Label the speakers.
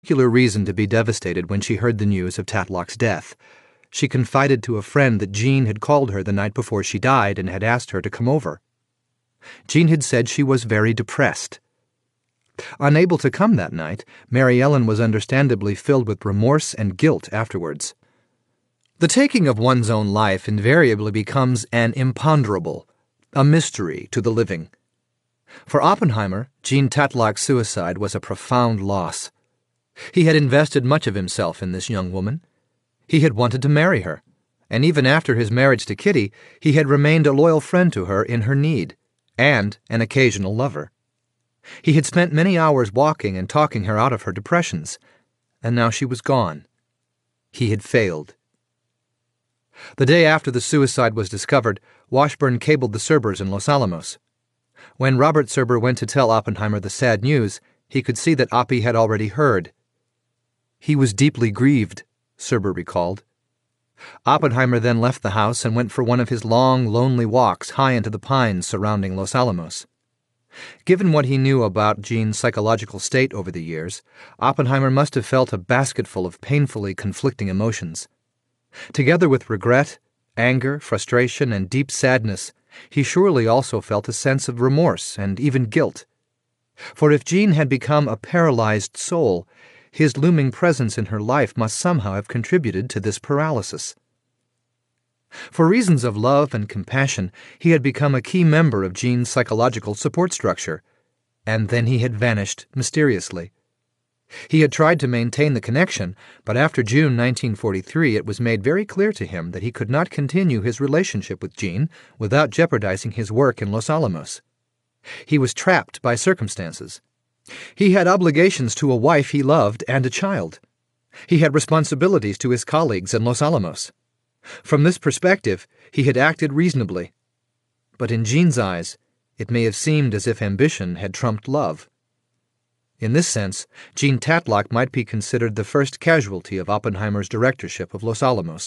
Speaker 1: Particular reason to be devastated when she heard the news of Tatlock's death. She confided to a friend that Jean had called her the night before she died and had asked her to come over. Jean had said she was very depressed. Unable to come that night, Mary Ellen was understandably filled with remorse and guilt afterwards. The taking of one's own life invariably becomes an imponderable, a mystery to the living. For Oppenheimer, Jean Tatlock's suicide was a profound loss. He had invested much of himself in this young woman. He had wanted to marry her, and even after his marriage to Kitty, he had remained a loyal friend to her in her need, and an occasional lover. He had spent many hours walking and talking her out of her depressions, and now she was gone. He had failed. The day after the suicide was discovered, Washburn cabled the Cerbers in Los Alamos. When Robert Cerber went to tell Oppenheimer the sad news, he could see that Oppie had already heard. He was deeply grieved, Cerber recalled. Oppenheimer then left the house and went for one of his long, lonely walks high into the pines surrounding Los Alamos. Given what he knew about Jean's psychological state over the years, Oppenheimer must have felt a basketful of painfully conflicting emotions. Together with regret, anger, frustration, and deep sadness, he surely also felt a sense of remorse and even guilt. For if Jean had become a paralyzed soul, his looming presence in her life must somehow have contributed to this paralysis. For reasons of love and compassion, he had become a key member of Jean's psychological support structure, and then he had vanished mysteriously. He had tried to maintain the connection, but after June 1943 it was made very clear to him that he could not continue his relationship with Jean without jeopardizing his work in Los Alamos. He was trapped by circumstances. He had obligations to a wife he loved and a child. He had responsibilities to his colleagues in Los Alamos. From this perspective, he had acted reasonably. But in Jean's eyes, it may have seemed as if ambition had trumped love. In this sense, Jean Tatlock might be considered the first casualty of Oppenheimer's directorship of Los Alamos.